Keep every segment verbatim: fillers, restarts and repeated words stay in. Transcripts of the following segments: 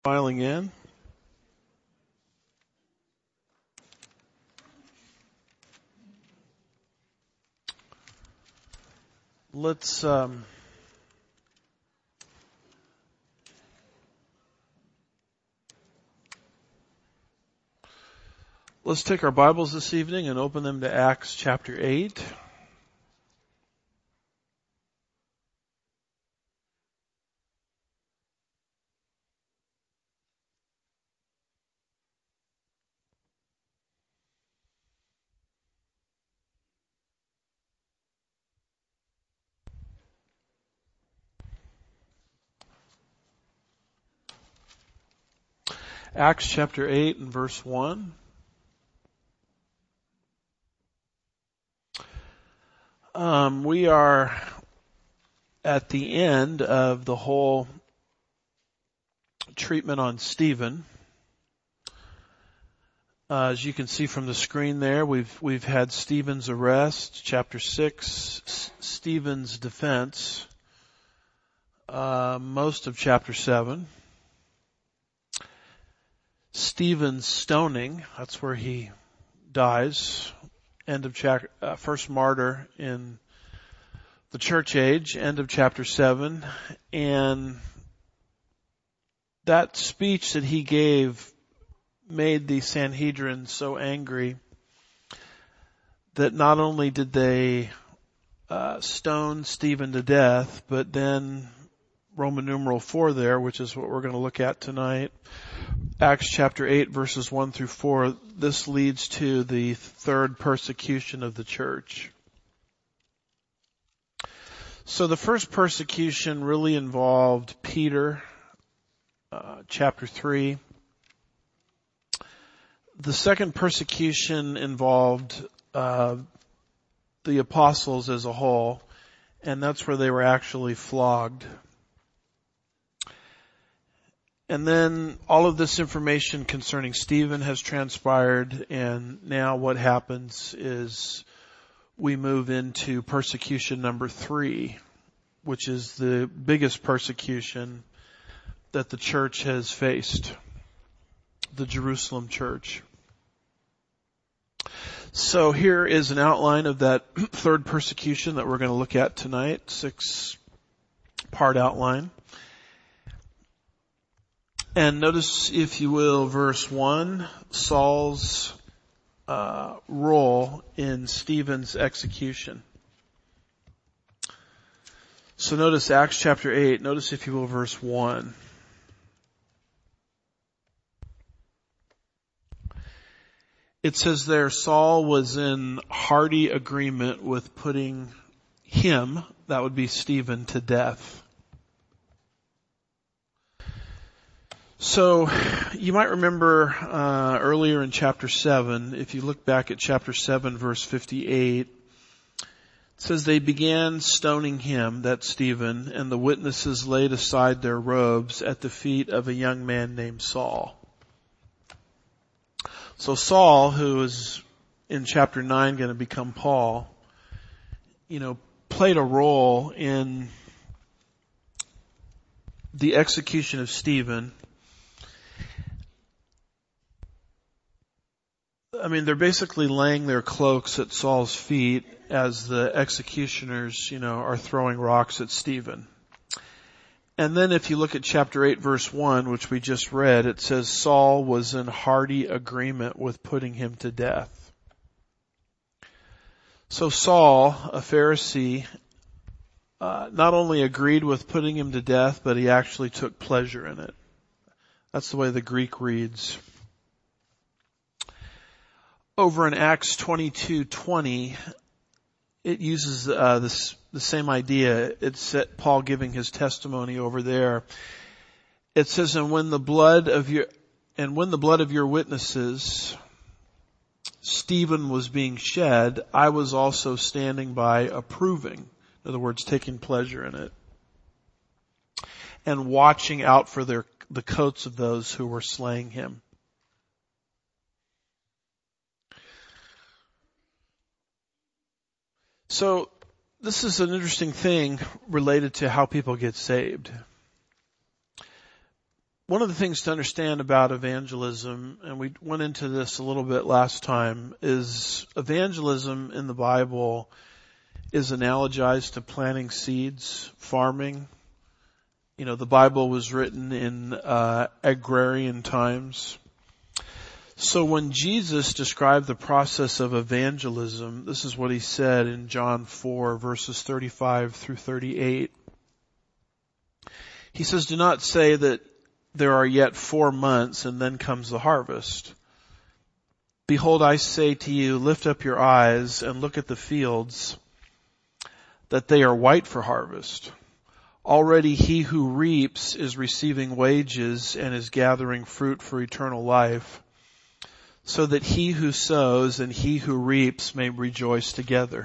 Filing in. Let's um, let's take our Bibles this evening and open them to Acts chapter eight. Acts chapter eight and verse one. Um, we are at the end of the whole treatment on Stephen. Uh, as you can see from the screen there, we've we've had Stephen's arrest, chapter six, S- Stephen's defense, uh, most of chapter seven. Stephen's stoning, that's where he dies, end of chapter, uh, first martyr in the church age, end of chapter seven. And that speech that he gave made the Sanhedrin so angry that not only did they uh, stone Stephen to death, but then Roman numeral four there, which is what we're going to look at tonight, Acts chapter eight verses one through four, this leads to the third persecution of the church. So the first persecution really involved Peter, uh, chapter three. The second persecution involved uh, the apostles as a whole, and that's where they were actually flogged. And then all of this information concerning Stephen has transpired, and now what happens is we move into persecution number three, which is the biggest persecution that the church has faced, the Jerusalem church. So here is an outline of that third persecution that we're going to look at tonight, six-part outline. And notice, if you will, verse one, Saul's uh, role in Stephen's execution. So notice Acts chapter eight, notice, if you will, verse one. It says there, Saul was in hearty agreement with putting him, that would be Stephen, to death. So you might remember uh, earlier in chapter seven, if you look back at chapter seven, verse fifty-eight, it says they began stoning him, that's Stephen, and the witnesses laid aside their robes at the feet of a young man named Saul. So Saul, who is in chapter nine going to become Paul, you know, played a role in the execution of Stephen. I mean, they're basically laying their cloaks at Saul's feet as the executioners, you know, are throwing rocks at Stephen. And then if you look at chapter eight, verse one, which we just read, it says Saul was in hearty agreement with putting him to death. So Saul, a Pharisee, uh, not only agreed with putting him to death, but he actually took pleasure in it. That's the way the Greek reads. Over in Acts twenty-two twenty, it uses uh, this the same idea. It's Paul giving his testimony over there. It says, "And when the blood of your and when the blood of your witnesses, Stephen, was being shed, I was also standing by, approving." In other words, taking pleasure in it, and watching out for their the coats of those who were slaying him. So this is an interesting thing related to how people get saved. one of the things to understand about evangelism, and we went into this a little bit last time, is evangelism in the Bible is analogized to planting seeds, farming. You know, the Bible was written in uh, agrarian times. So when Jesus described the process of evangelism, this is what he said in John four, verses thirty-five through thirty-eight. He says, "Do not say that there are yet four months and then comes the harvest. Behold, I say to you, lift up your eyes and look at the fields, that they are white for harvest. Already he who reaps is receiving wages and is gathering fruit for eternal life, so that he who sows and he who reaps may rejoice together.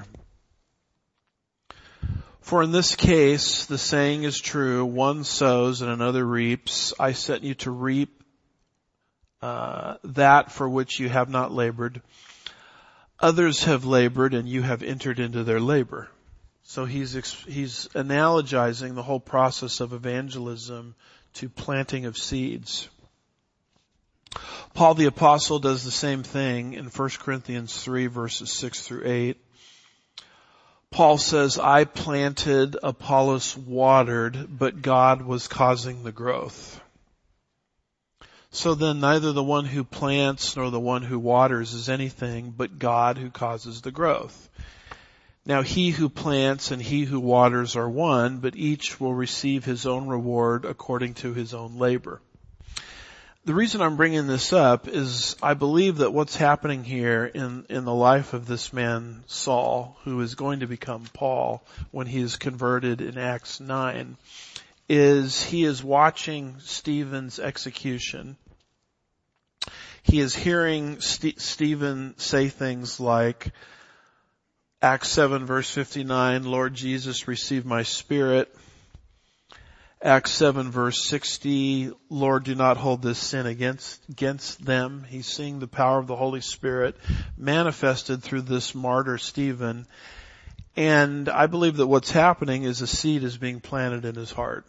For in this case, the saying is true, one sows and another reaps. I sent you to reap uh, that for which you have not labored. Others have labored and you have entered into their labor." So he's, he's analogizing the whole process of evangelism to planting of seeds. Paul the Apostle does the same thing in First Corinthians three, verses six through eight. Paul says, "I planted, Apollos watered, but God was causing the growth." So then neither the one who plants nor the one who waters is anything but God who causes the growth. Now he who plants and he who waters are one, but each will receive his own reward according to his own labor. The reason I'm bringing this up is I believe that what's happening here in, in the life of this man, Saul, who is going to become Paul when he is converted in Acts nine, is he is watching Stephen's execution. He is hearing St- Stephen say things like, Acts seven, verse fifty-nine, "Lord Jesus, receive my spirit." Acts seven, verse sixty, "Lord, do not hold this sin against, against them." He's seeing the power of the Holy Spirit manifested through this martyr Stephen. And I believe that what's happening is a seed is being planted in his heart.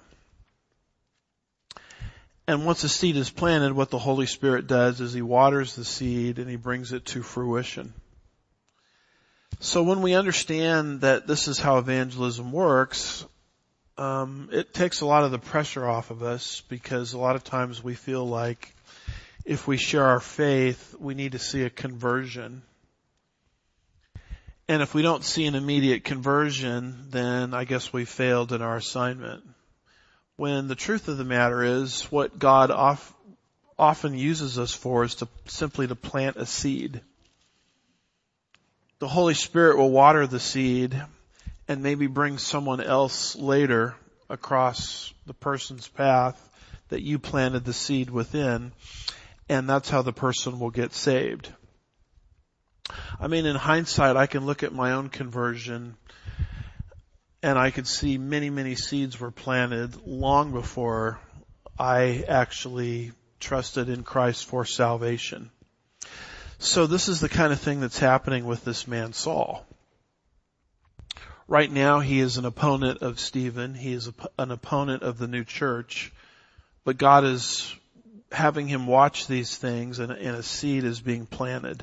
And once a seed is planted, what the Holy Spirit does is he waters the seed and he brings it to fruition. So when we understand that this is how evangelism works, Um, it takes a lot of the pressure off of us, because a lot of times we feel like if we share our faith, we need to see a conversion. And if we don't see an immediate conversion, then I guess we failed in our assignment. When the truth of the matter is, what God off, often uses us for is to simply to plant a seed. The Holy Spirit will water the seed and maybe bring someone else later across the person's path that you planted the seed within, and that's how the person will get saved. I mean, in hindsight, I can look at my own conversion and I could see many, many seeds were planted long before I actually trusted in Christ for salvation. So this is the kind of thing that's happening with this man Saul. Right now, he is an opponent of Stephen. He is a, an opponent of the new church. But God is having him watch these things, and, and a seed is being planted.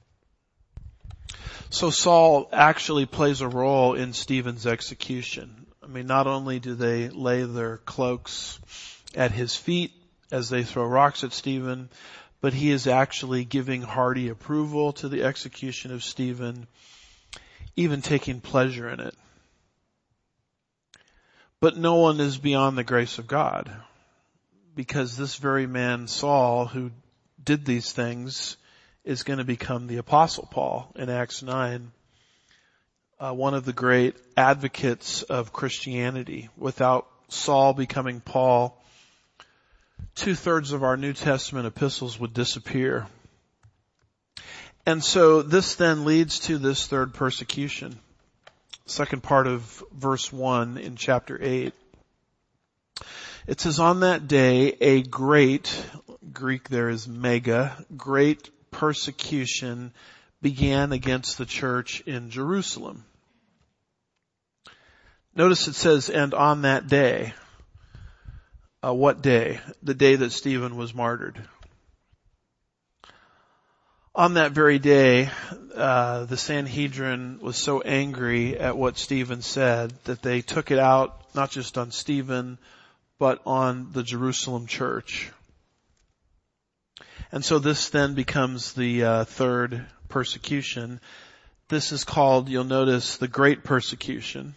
So Saul actually plays a role in Stephen's execution. I mean, not only do they lay their cloaks at his feet as they throw rocks at Stephen, but he is actually giving hearty approval to the execution of Stephen, even taking pleasure in it. But no one is beyond the grace of God, because this very man, Saul, who did these things, is going to become the Apostle Paul in Acts nine, uh, one of the great advocates of Christianity. Without Saul becoming Paul, two-thirds of our New Testament epistles would disappear. And so this then leads to this third persecution. Second part of verse one in chapter eight. It says, "On that day, a great," Greek there is mega, "great persecution began against the church in Jerusalem." Notice it says, "and on that day." Uh, what day? The day that Stephen was martyred. On that very day, uh, the Sanhedrin was so angry at what Stephen said that they took it out not just on Stephen, but on the Jerusalem church. And so this then becomes the uh, third persecution. This is called, you'll notice, the Great Persecution.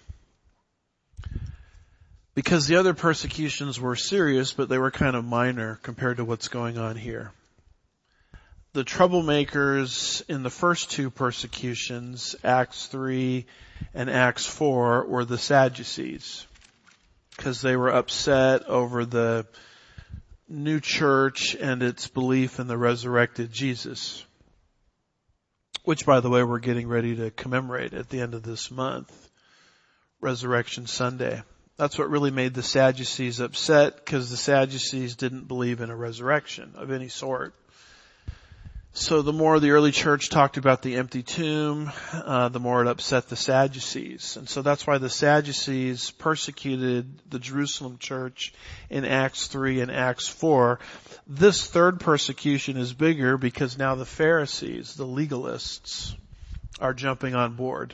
Because the other persecutions were serious, but they were kind of minor compared to what's going on here. The troublemakers in the first two persecutions, Acts three and Acts four, were the Sadducees, because they were upset over the new church and its belief in the resurrected Jesus, which, by the way, we're getting ready to commemorate at the end of this month, Resurrection Sunday. That's what really made the Sadducees upset, because the Sadducees didn't believe in a resurrection of any sort. So the more the early church talked about the empty tomb, uh, the more it upset the Sadducees. And so that's why the Sadducees persecuted the Jerusalem church in Acts three and Acts four. This third persecution is bigger because now the Pharisees, the legalists, are jumping on board.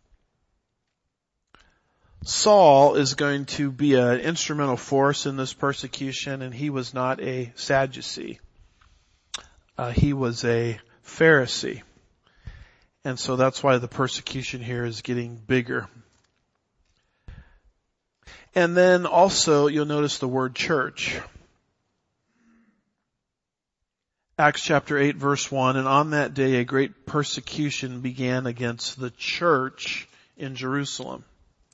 Saul is going to be an instrumental force in this persecution, and he was not a Sadducee. Uh, he was a Pharisee. And so that's why the persecution here is getting bigger. And then also, you'll notice the word church. Acts chapter eight verse one, and on that day a great persecution began against the church in Jerusalem.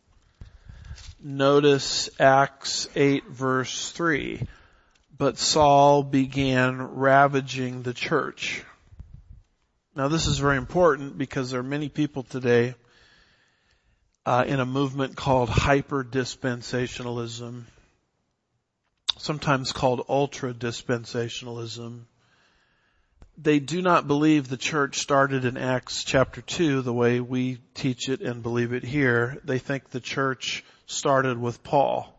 Notice Acts eight verse three. But Saul began ravaging the church. Now this is very important because there are many people today uh, in a movement called hyper-dispensationalism, sometimes called ultra-dispensationalism. They do not believe the church started in Acts chapter two the way we teach it and believe it here. They think the church started with Paul.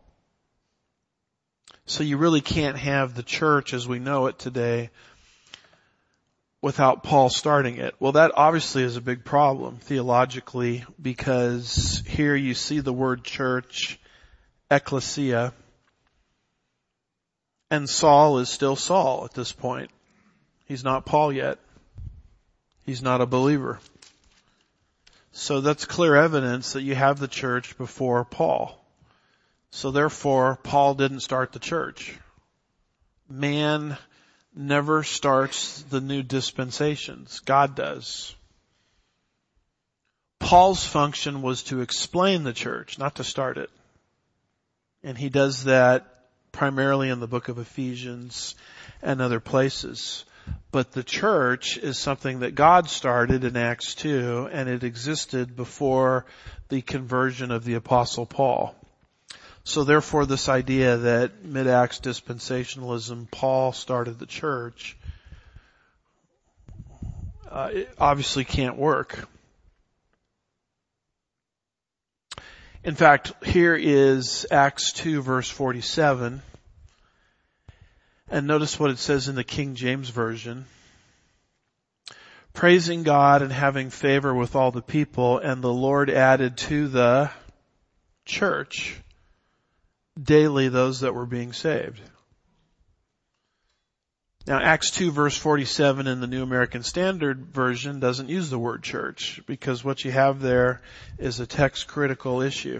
So you really can't have the church as we know it today without Paul starting it. Well, that obviously is a big problem theologically, because here you see the word church, ecclesia, and Saul is still Saul at this point. He's not Paul yet. He's not a believer. So that's clear evidence that you have the church before Paul. So therefore, Paul didn't start the church. Man never starts the new dispensations. God does. Paul's function was to explain the church, not to start it. And he does that primarily in the book of Ephesians and other places. But the church is something that God started in Acts two, and it existed before the conversion of the Apostle Paul. So therefore, this idea that mid-Acts dispensationalism, Paul started the church, uh, it obviously can't work. In fact, here is Acts two verse forty-seven. And notice what it says in the King James Version. Praising God and having favor with all the people, and the Lord added to the church daily those that were being saved. Now, Acts two verse forty-seven in the New American Standard Version doesn't use the word church, because what you have there is a text critical issue.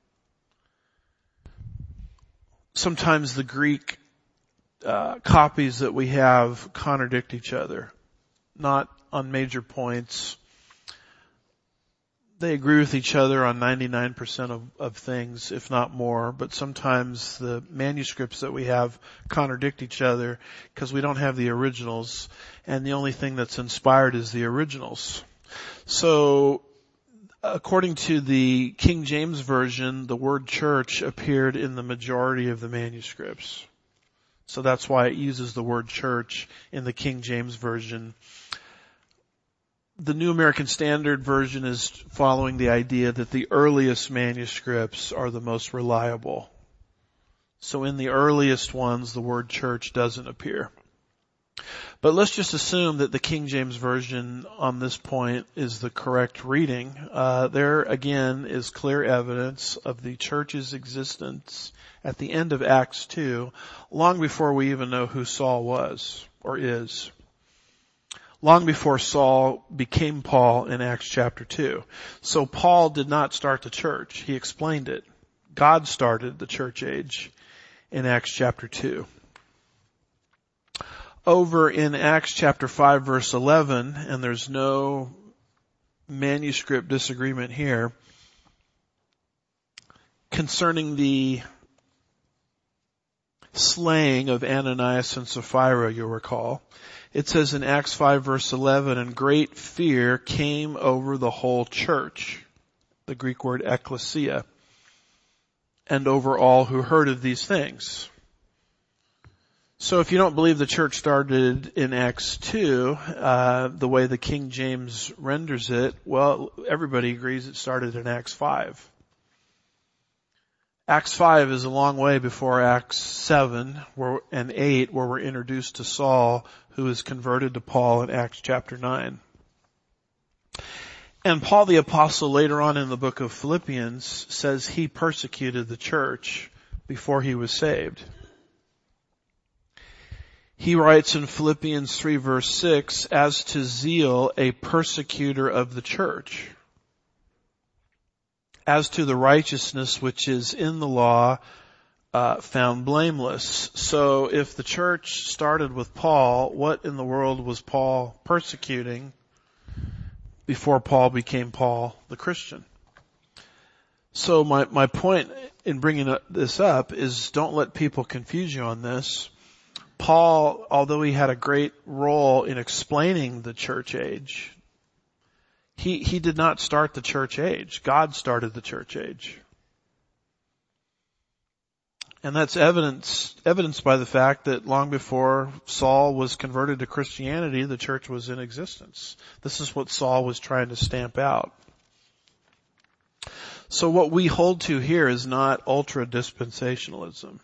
Sometimes the Greek uh, copies that we have contradict each other, not on major points. They agree with each other on ninety-nine percent of, of things, if not more, but sometimes the manuscripts that we have contradict each other because we don't have the originals, and the only thing that's inspired is the originals. So, according to the King James Version, the word church appeared in the majority of the manuscripts. So that's why it uses the word church in the King James Version. The New American Standard Version is following the idea that the earliest manuscripts are the most reliable. So in the earliest ones, the word church doesn't appear. But let's just assume that the King James Version on this point is the correct reading. Uh, there again is clear evidence of the church's existence at the end of Acts two, long before we even know who Saul was or is. Long before Saul became Paul in Acts chapter two. So Paul did not start the church. He explained it. God started the church age in Acts chapter two. Over in Acts chapter five verse eleven, and there's no manuscript disagreement here, concerning the slaying of Ananias and Sapphira, you'll recall. It says in Acts five verse eleven, and great fear came over the whole church, the Greek word ekklesia, and over all who heard of these things. So if you don't believe the church started in Acts two, uh, the way the King James renders it, well, everybody agrees it started in Acts five. Acts five is a long way before Acts seven where, and eight, where we're introduced to Saul, who is converted to Paul in Acts chapter nine. And Paul the Apostle later on in the book of Philippians says he persecuted the church before he was saved. He writes in Philippians three verse six, as to zeal, a persecutor of the church. As to the righteousness which is in the law, uh, found blameless. So if the church started with Paul, what in the world was Paul persecuting before Paul became Paul the Christian? So my, my point in bringing this up is don't let people confuse you on this. Paul, although he had a great role in explaining the church age, he, he did not start the church age. God started the church age. And that's evidence, evidenced by the fact that long before Saul was converted to Christianity, the church was in existence. This is what Saul was trying to stamp out. So what we hold to here is not ultra-dispensationalism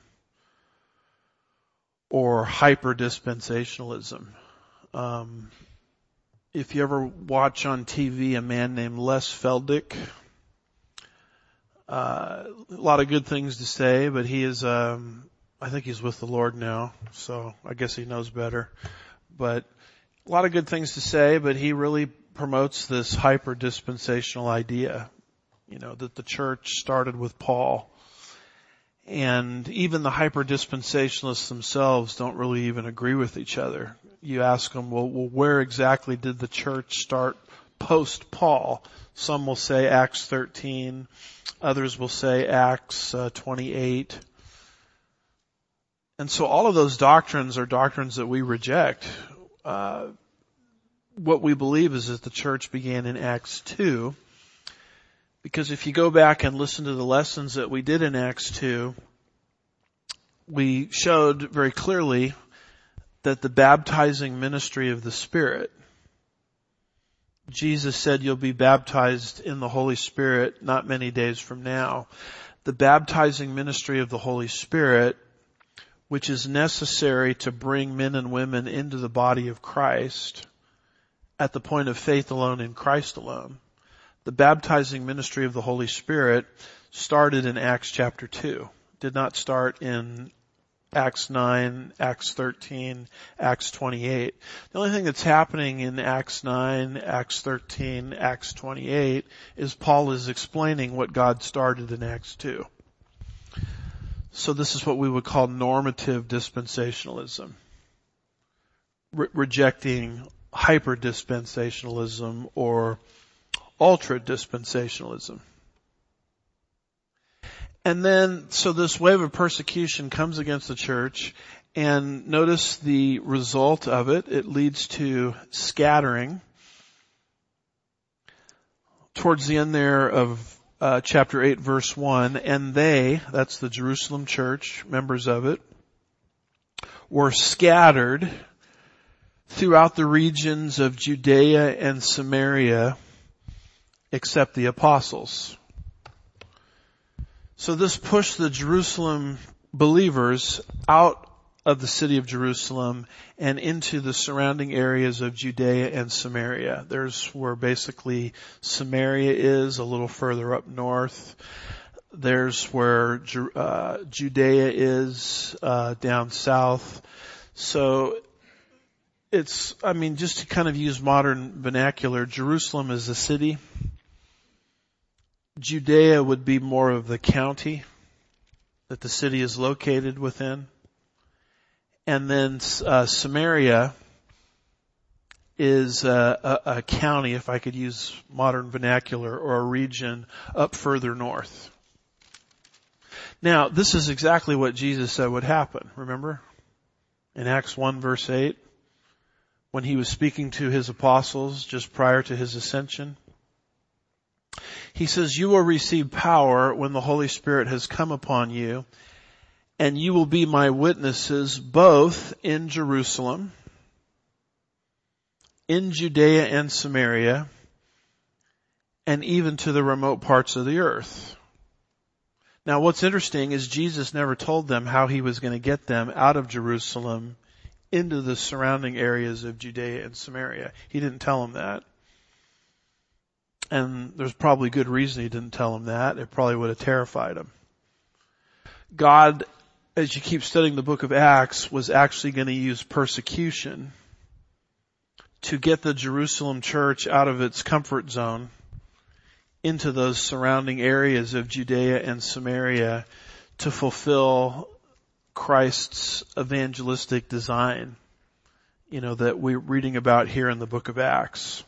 or hyper-dispensationalism. Um, if you ever watch on T V a man named Les Feldick, uh, a lot of good things to say, but he is, um, I think he's with the Lord now, so I guess he knows better. But a lot of good things to say, but he really promotes this hyper-dispensational idea, you know, that the church started with Paul. And even the hyper-dispensationalists themselves don't really even agree with each other. You ask them, well, well where exactly did the church start post-Paul? Some will say Acts thirteen. Others will say Acts uh, twenty-eight. And so all of those doctrines are doctrines that we reject. Uh, what we believe is that the church began in Acts two. Because if you go back and listen to the lessons that we did in Acts two, we showed very clearly that the baptizing ministry of the Spirit, Jesus said you'll be baptized in the Holy Spirit not many days from now. The baptizing ministry of the Holy Spirit, which is necessary to bring men and women into the body of Christ at the point of faith alone in Christ alone. The baptizing ministry of the Holy Spirit started in Acts chapter two. Did not start in Acts nine, Acts thirteen, Acts twenty-eight. The only thing that's happening in Acts nine, Acts thirteen, Acts twenty-eight is Paul is explaining what God started in Acts two. So this is what we would call normative dispensationalism. Re- rejecting hyper-dispensationalism or ultra-dispensationalism. And then, so this wave of persecution comes against the church, and notice the result of it. It leads to scattering. Towards the end there of uh, chapter eight, verse one, and they, that's the Jerusalem church, members of it, were scattered throughout the regions of Judea and Samaria, except the apostles. So this pushed the Jerusalem believers out of the city of Jerusalem and into the surrounding areas of Judea and Samaria. There's where basically Samaria is, a little further up north. There's where uh, Judea is, uh, down south. So it's, I mean, just to kind of use modern vernacular, Jerusalem is a city. Judea would be more of the county that the city is located within. And then uh, Samaria is uh, a, a county, if I could use modern vernacular, or a region up further north. Now, this is exactly what Jesus said would happen, remember? In Acts one verse eight, when he was speaking to his apostles just prior to his ascension. He says, "You will receive power when the Holy Spirit has come upon you, and you will be my witnesses both in Jerusalem, in Judea and Samaria, and even to the remote parts of the earth." Now what's interesting is Jesus never told them how he was going to get them out of Jerusalem into the surrounding areas of Judea and Samaria. He didn't tell them that. And there's probably good reason he didn't tell them that. It probably would have terrified them. God, as you keep studying the book of Acts, was actually going to use persecution to get the Jerusalem church out of its comfort zone into those surrounding areas of Judea and Samaria to fulfill Christ's evangelistic design, you know, that we're reading about here in the book of Acts.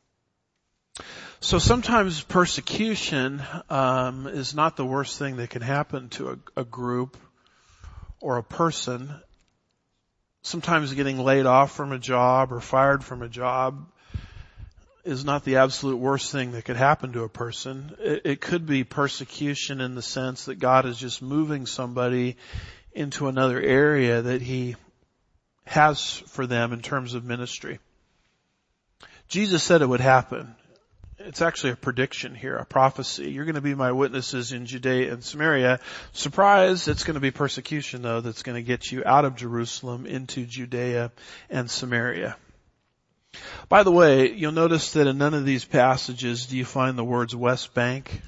So sometimes persecution um, is not the worst thing that can happen to a, a group or a person. Sometimes getting laid off from a job or fired from a job is not the absolute worst thing that could happen to a person. It, it could be persecution in the sense that God is just moving somebody into another area that he has for them in terms of ministry. Jesus said it would happen. It's actually a prediction here, a prophecy. You're going to be my witnesses in Judea and Samaria. Surprise, it's going to be persecution though that's going to get you out of Jerusalem into Judea and Samaria. By the way, you'll notice that in none of these passages do you find the words West Bank.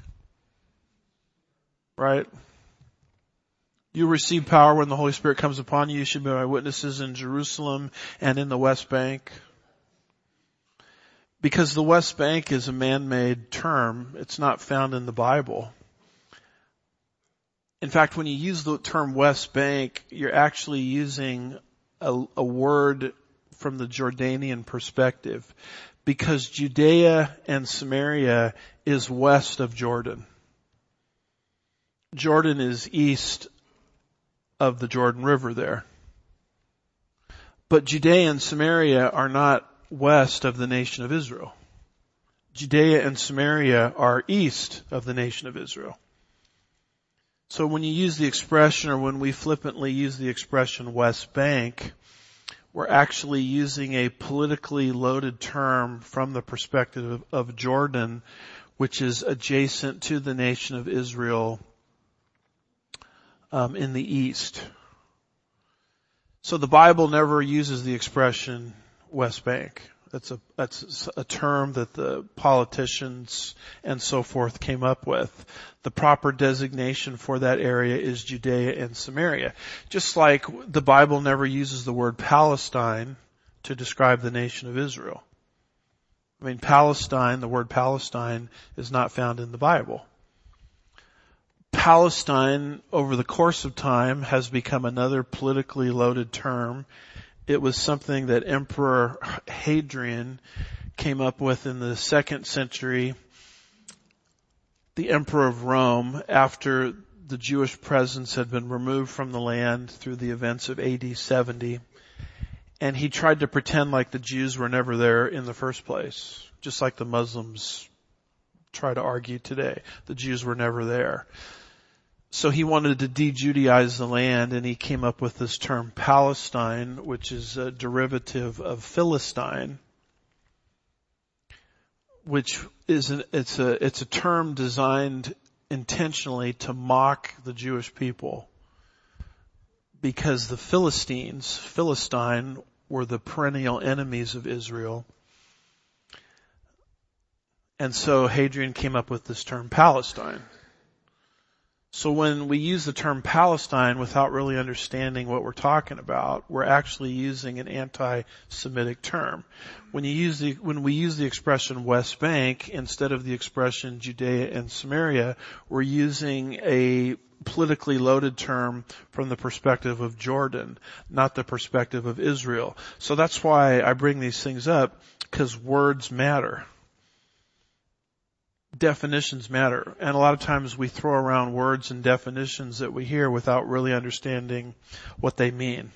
Right? You receive power when the Holy Spirit comes upon you. You should be my witnesses in Jerusalem and in the West Bank. Because the West Bank is a man-made term. It's not found in the Bible. In fact, when you use the term West Bank, you're actually using a, a word from the Jordanian perspective, because Judea and Samaria is west of Jordan. Jordan is east of the Jordan River there. But Judea and Samaria are not west of the nation of Israel. Judea and Samaria are east of the nation of Israel. So when you use the expression, or when we flippantly use the expression West Bank, we're actually using a politically loaded term from the perspective of, of Jordan, which is adjacent to the nation of Israel um, in the east. So the Bible never uses the expression West Bank. That's a, that's a term that the politicians and so forth came up with. The proper designation for that area is Judea and Samaria. Just like the Bible never uses the word Palestine to describe the nation of Israel. I mean, Palestine, the word Palestine is not found in the Bible. Palestine, over the course of time, has become another politically loaded term. It was something that Emperor Hadrian came up with in the second century, the Emperor of Rome, after the Jewish presence had been removed from the land through the events of A D seventy. And he tried to pretend like the Jews were never there in the first place, just like the Muslims try to argue today. The Jews were never there. So he wanted to de-Judaize the land, and he came up with this term Palestine, which is a derivative of Philistine, which is an, it's a it's a term designed intentionally to mock the Jewish people. because the Philistines, Philistine, were the perennial enemies of Israel. And so Hadrian came up with this term Palestine. So when we use the term Palestine without really understanding what we're talking about, we're actually using an anti-Semitic term. When you use the, when we use the expression West Bank instead of the expression Judea and Samaria, we're using a politically loaded term from the perspective of Jordan, not the perspective of Israel. So that's why I bring these things up, because words matter. Definitions matter. And a lot of times we throw around words and definitions that we hear without really understanding what they mean.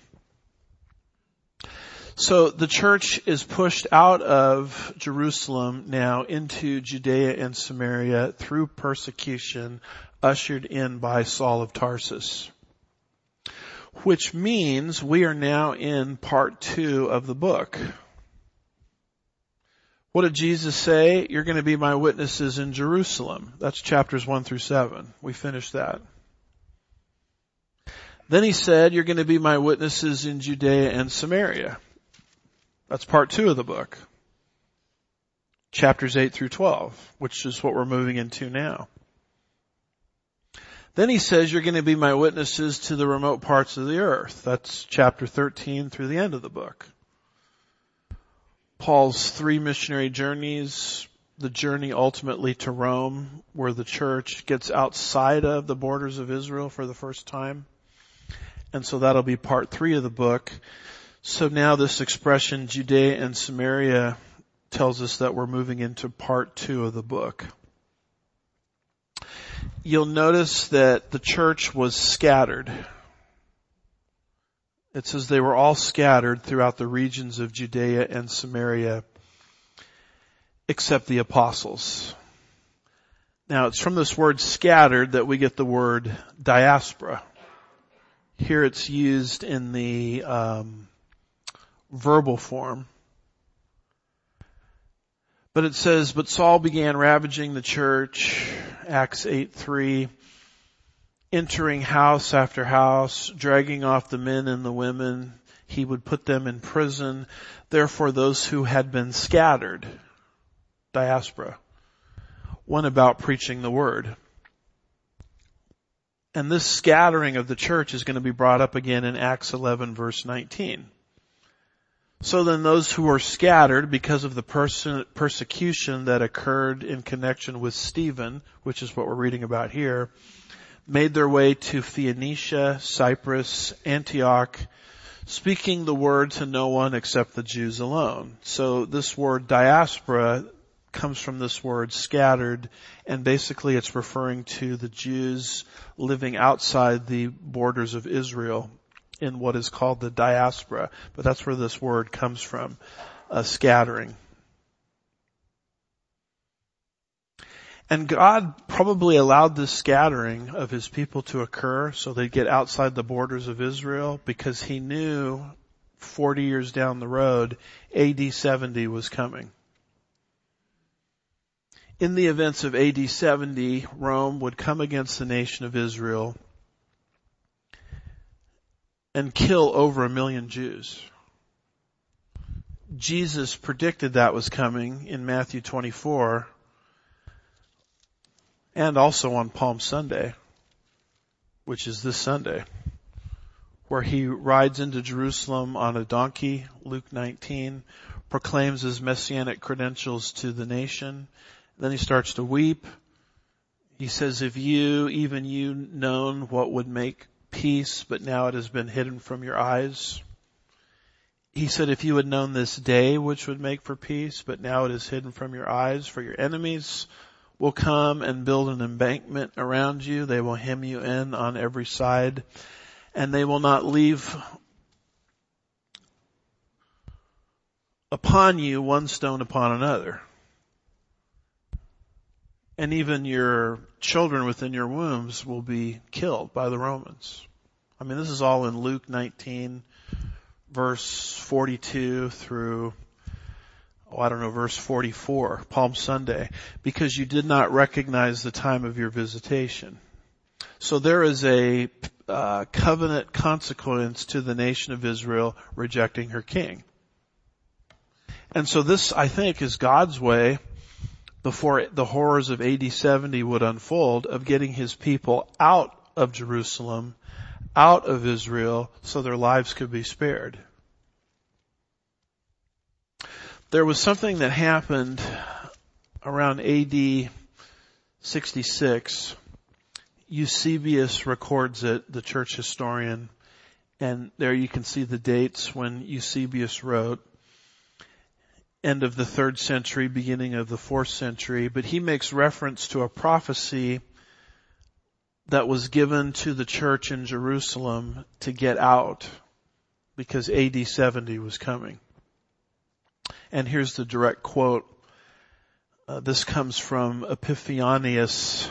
So the church is pushed out of Jerusalem now into Judea and Samaria through persecution ushered in by Saul of Tarsus. Which means we are now in part two of the book. What did Jesus say? You're going to be my witnesses in Jerusalem. That's chapters one through seven. We finished that. Then he said, you're going to be my witnesses in Judea and Samaria. That's part two of the book. Chapters eight through twelve, which is what we're moving into now. Then he says, you're going to be my witnesses to the remote parts of the earth. That's chapter thirteen through the end of the book. Paul's three missionary journeys, the journey ultimately to Rome, where the church gets outside of the borders of Israel for the first time. And so that'll be part three of the book. So now this expression, Judea and Samaria, tells us that we're moving into part two of the book. You'll notice that the church was scattered. It says they were all scattered throughout the regions of Judea and Samaria, except the apostles. Now, it's from this word scattered that we get the word diaspora. Here it's used in the um, verbal form. But it says, but Saul began ravaging the church, Acts eight three, entering house after house, dragging off the men and the women. He would put them in prison. Therefore, those who had been scattered, diaspora, went about preaching the word. And this scattering of the church is going to be brought up again in Acts eleven verse nineteen. So then those who were scattered because of the perse- persecution that occurred in connection with Stephen, which is what we're reading about here, made their way to Phoenicia, Cyprus, Antioch, speaking the word to no one except the Jews alone. So this word diaspora comes from this word scattered, and basically it's referring to the Jews living outside the borders of Israel in what is called the diaspora. But that's where this word comes from, uh, scattering. And God probably allowed this scattering of his people to occur so they'd get outside the borders of Israel, because he knew forty years down the road, A D seventy was coming. In the events of A D seventy, Rome would come against the nation of Israel and kill over a million Jews. Jesus predicted that was coming in Matthew twenty-four. And also on Palm Sunday, which is this Sunday, where he rides into Jerusalem on a donkey, Luke nineteen, proclaims his messianic credentials to the nation. Then he starts to weep. He says, if you, even you, known what would make peace, but now it has been hidden from your eyes. He said, if you had known this day which would make for peace, but now it is hidden from your eyes, for your enemies will come and build an embankment around you. They will hem you in on every side, and they will not leave upon you one stone upon another. And even your children within your wombs will be killed by the Romans. I mean, this is all in Luke nineteen, verse forty-two through Oh, I don't know, verse forty-four, Palm Sunday, because you did not recognize the time of your visitation. So there is a uh, covenant consequence to the nation of Israel rejecting her king. And so this, I think, is God's way, before the horrors of A D seventy would unfold, of getting his people out of Jerusalem, out of Israel, so their lives could be spared. There was something that happened around A D sixty-six. Eusebius records it, the church historian, and there you can see the dates when Eusebius wrote. End of the third century, beginning of the fourth century, but he makes reference to a prophecy that was given to the church in Jerusalem to get out because A D seventy was coming. And here's the direct quote. Uh, this comes from Epiphanius,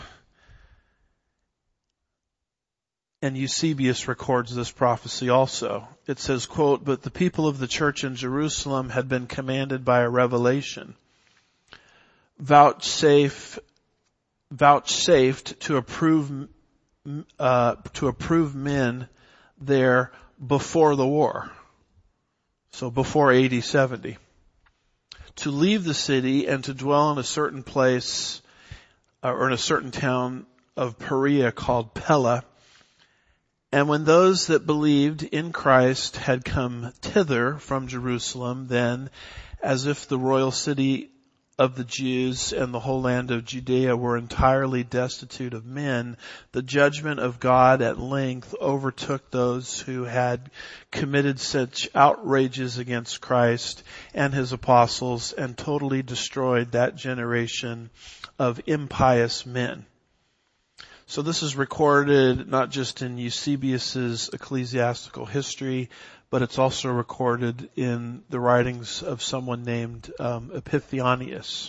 and Eusebius records this prophecy also. It says, quote, "But the people of the church in Jerusalem had been commanded by a revelation, vouchsafe, vouchsafed to approve, uh, to approve men there before the war." So before A D seventy. "To leave the city and to dwell in a certain place, uh, or in a certain town of Perea called Pella. And when those that believed in Christ had come thither from Jerusalem, then, as if the royal city of the Jews and the whole land of Judea were entirely destitute of men, the judgment of God at length overtook those who had committed such outrages against Christ and his apostles, and totally destroyed that generation of impious men." So this is recorded not just in Eusebius's ecclesiastical history, but it's also recorded in the writings of someone named um, Epiphanius.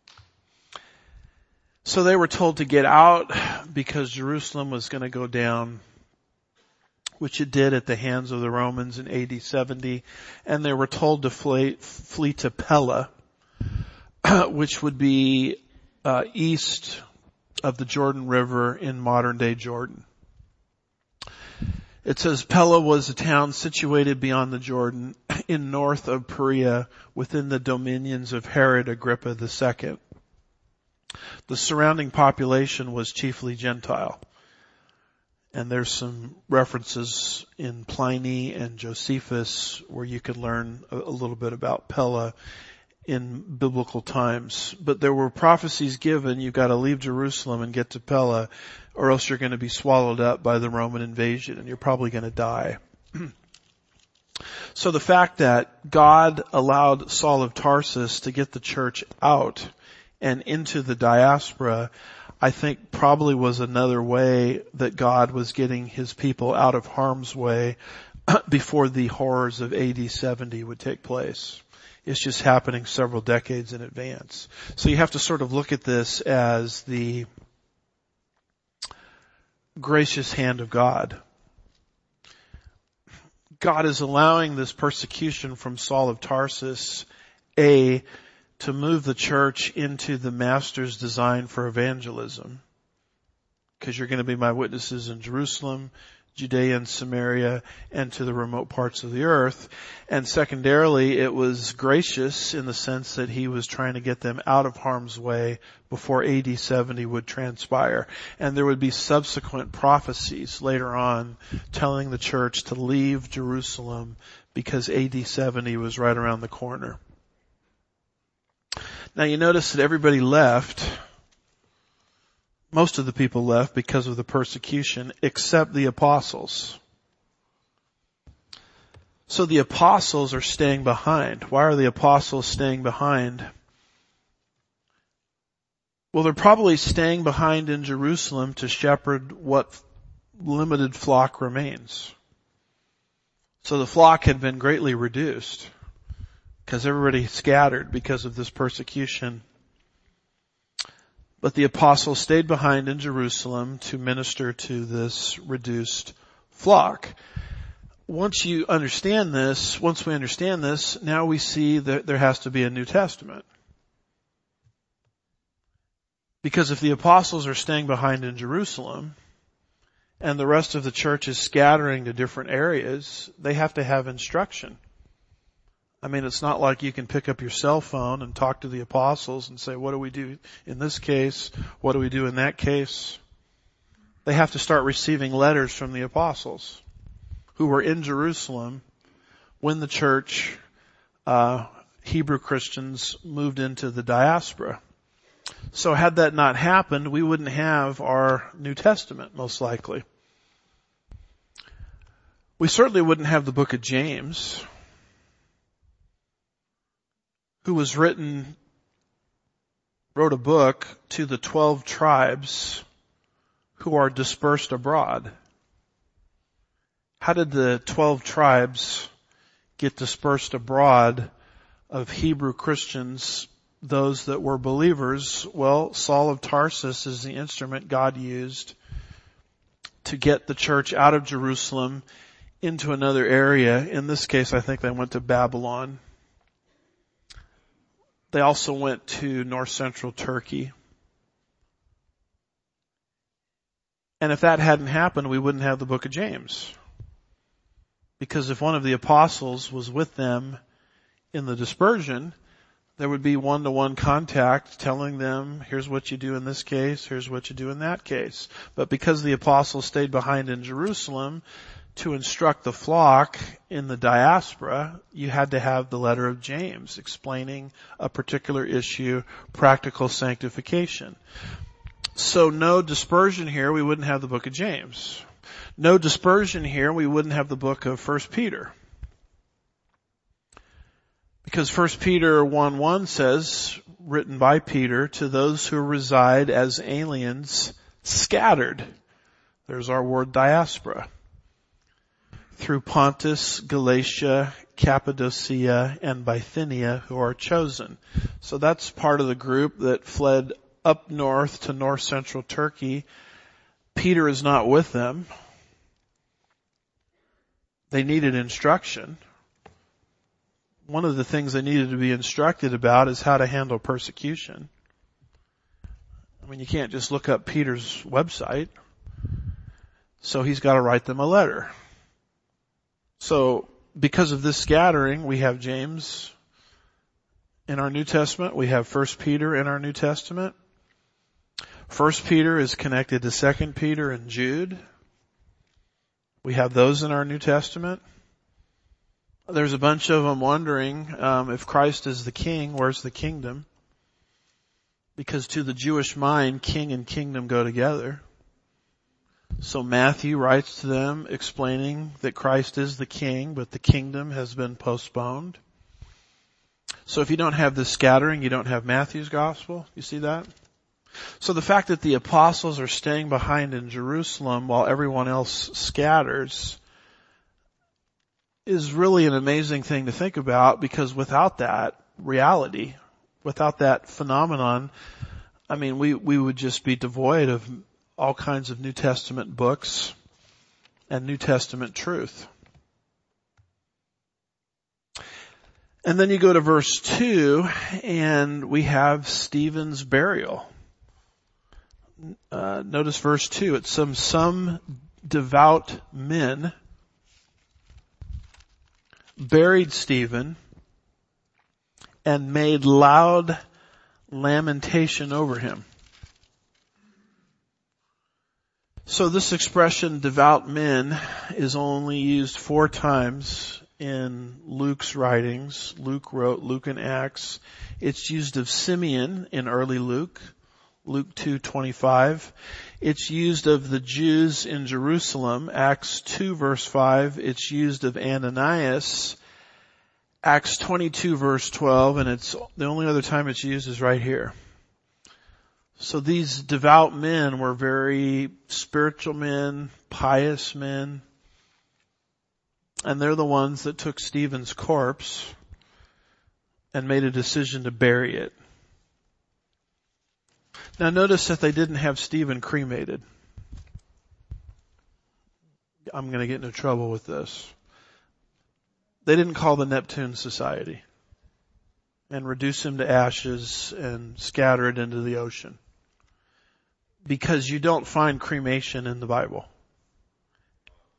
So they were told to get out because Jerusalem was going to go down, which it did at the hands of the Romans in A D seventy, and they were told to flee, flee to Pella, which would be uh, east of the Jordan River in modern day Jordan. It says Pella was a town situated beyond the Jordan in north of Perea within the dominions of Herod Agrippa the Second. The surrounding population was chiefly Gentile. And there's some references in Pliny and Josephus where you can learn a, a little bit about Pella in biblical times. But there were prophecies given, you've got to leave Jerusalem and get to Pella, or else you're going to be swallowed up by the Roman invasion and you're probably going to die. So the fact that God allowed Saul of Tarsus to get the church out and into the diaspora, I think probably was another way that God was getting his people out of harm's way before the horrors of A D seventy would take place. It's just happening several decades in advance. So you have to sort of look at this as the gracious hand of God. God is allowing this persecution from Saul of Tarsus, A, to move the church into the Master's design for evangelism. Because you're going to be my witnesses in Jerusalem, Judea and Samaria, and to the remote parts of the earth. And secondarily, it was gracious in the sense that he was trying to get them out of harm's way before A D seventy would transpire. And there would be subsequent prophecies later on telling the church to leave Jerusalem because A D seventy was right around the corner. Now you notice that everybody left. Most of the people left because of the persecution, except the apostles. So the apostles are staying behind. Why are the apostles staying behind? Well, they're probably staying behind in Jerusalem to shepherd what limited flock remains. So the flock had been greatly reduced because everybody scattered because of this persecution. But the apostles stayed behind in Jerusalem to minister to this reduced flock. Once you understand this, once we understand this, now we see that there has to be a New Testament. Because if the apostles are staying behind in Jerusalem, and the rest of the church is scattering to different areas, they have to have instruction. I mean, it's not like you can pick up your cell phone and talk to the apostles and say, what do we do in this case? What do we do in that case? They have to start receiving letters from the apostles who were in Jerusalem when the church, uh, Hebrew Christians moved into the diaspora. So had that not happened, we wouldn't have our New Testament, most likely. We certainly wouldn't have the book of James, who was written, wrote a book to the twelve tribes who are dispersed abroad. How did the twelve tribes get dispersed abroad of Hebrew Christians, those that were believers? Well, Saul of Tarsus is the instrument God used to get the church out of Jerusalem into another area. In this case, I think they went to Babylon. They also went to north central Turkey. And if that hadn't happened, we wouldn't have the book of James. Because if one of the apostles was with them in the dispersion, there would be one-to-one contact telling them, here's what you do in this case, here's what you do in that case. But because the apostles stayed behind in Jerusalem to instruct the flock in the diaspora, you had to have the letter of James explaining a particular issue, practical sanctification. So no dispersion here, we wouldn't have the book of James. No dispersion here, we wouldn't have the book of First Peter. Because First Peter one one says, written by Peter, to those who reside as aliens scattered. There's our word diaspora. Through Pontus, Galatia, Cappadocia, and Bithynia, who are chosen. So that's part of the group that fled up north to north central Turkey. Peter is not with them. They needed instruction. One of the things they needed to be instructed about is how to handle persecution. I mean, you can't just look up Peter's website. So he's got to write them a letter. So because of this scattering, we have James in our New Testament. We have First Peter in our New Testament. First Peter is connected to Second Peter and Jude. We have those in our New Testament. There's a bunch of them wondering um, if Christ is the king, where's the kingdom? Because to the Jewish mind, king and kingdom go together. So Matthew writes to them explaining that Christ is the king, but the kingdom has been postponed. So if you don't have this scattering, you don't have Matthew's gospel. You see that? So the fact that the apostles are staying behind in Jerusalem while everyone else scatters is really an amazing thing to think about, because without that reality, without that phenomenon, I mean, we, we would just be devoid of all kinds of New Testament books and New Testament truth. And then you go to verse two, and we have Stephen's burial. Uh, notice verse two. It's some, some devout men buried Stephen and made loud lamentation over him. So this expression, devout men, is only used four times in Luke's writings. Luke wrote Luke and Acts. It's used of Simeon in early Luke, Luke two twenty-five. It's used of the Jews in Jerusalem, Acts two verse five. It's used of Ananias, Acts twenty-two verse twelve, and it's the only other time it's used is right here. So these devout men were very spiritual men, pious men, and they're the ones that took Stephen's corpse and made a decision to bury it. Now notice that they didn't have Stephen cremated. I'm going to get into trouble with this. They didn't call the Neptune Society and reduce him to ashes and scatter it into the ocean. Because you don't find cremation in the Bible.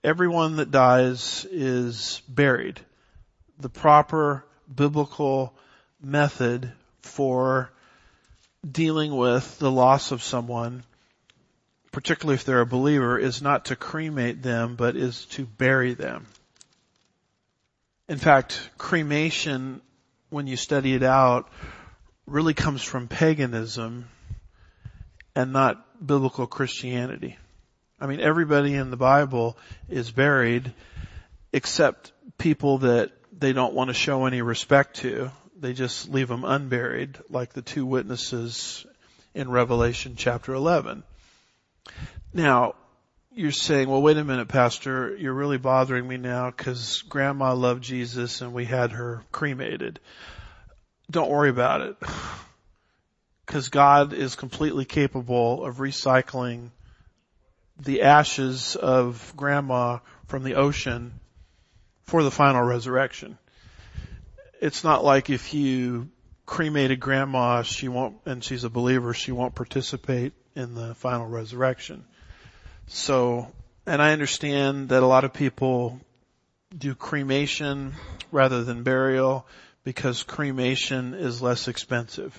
everyone that dies is buried. The proper biblical method for dealing with the loss of someone, particularly if they're a believer, is not to cremate them, but is to bury them. In fact, cremation, when you study it out, really comes from paganism and not biblical Christianity. I mean, everybody in the Bible is buried except people that they don't want to show any respect to. They just leave them unburied, like the two witnesses in Revelation chapter eleven. Now, you're saying, well, wait a minute, Pastor, you're really bothering me now because Grandma loved Jesus and we had her cremated. Don't worry about it, because God is completely capable of recycling the ashes of Grandma from the ocean for the final resurrection. It's not like if you cremated Grandma, she won't, and she's a believer, she won't participate in the final resurrection. So, and I understand that a lot of people do cremation rather than burial because cremation is less expensive.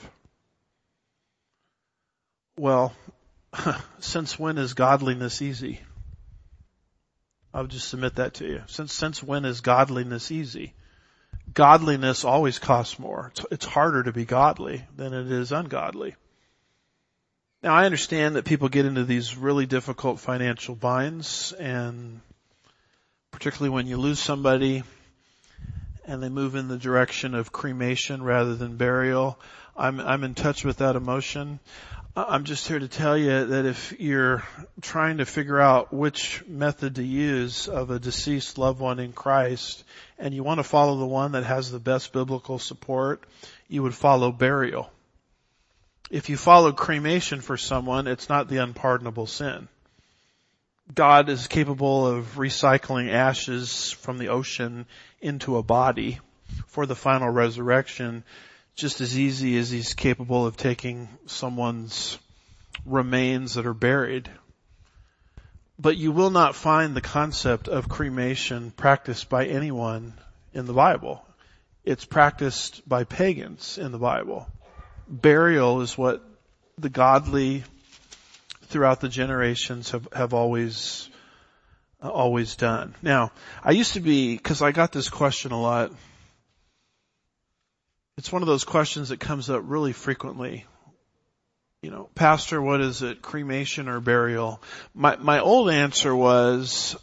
Well, since when is godliness easy? I'll just submit that to you. Since, since when is godliness easy? Godliness always costs more. It's, it's harder to be godly than it is ungodly. Now, I understand that people get into these really difficult financial binds, and particularly when you lose somebody and they move in the direction of cremation rather than burial. I'm, I'm in touch with that emotion. I'm just here to tell you that if you're trying to figure out which method to use of a deceased loved one in Christ, and you want to follow the one that has the best biblical support, you would follow burial. If you follow cremation for someone, it's not the unpardonable sin. God is capable of recycling ashes from the ocean into a body for the final resurrection, just as easy as he's capable of taking someone's remains that are buried. But you will not find the concept of cremation practiced by anyone in the Bible. It's practiced by pagans in the Bible. Burial is what the godly throughout the generations have, have always, uh, always done. Now, I used to be, cause I got this question a lot. It's one of those questions that comes up really frequently. You know, Pastor, what is it, cremation or burial? My, my old answer was,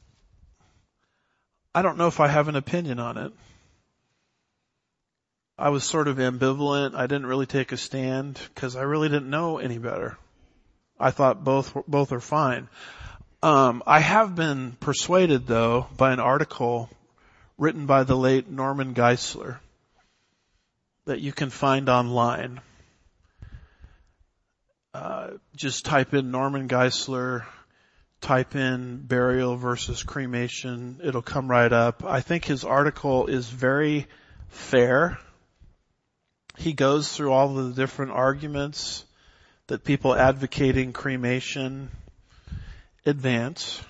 I don't know if I have an opinion on it. I was sort of ambivalent. I didn't really take a stand because I really didn't know any better. I thought both, both are fine. Um, I have been persuaded though by an article written by the late Norman Geisler that you can find online. Uh, just type in Norman Geisler, type in burial versus cremation. It'll come right up. I think his article is very fair. He goes through all of the different arguments that people advocating cremation advance.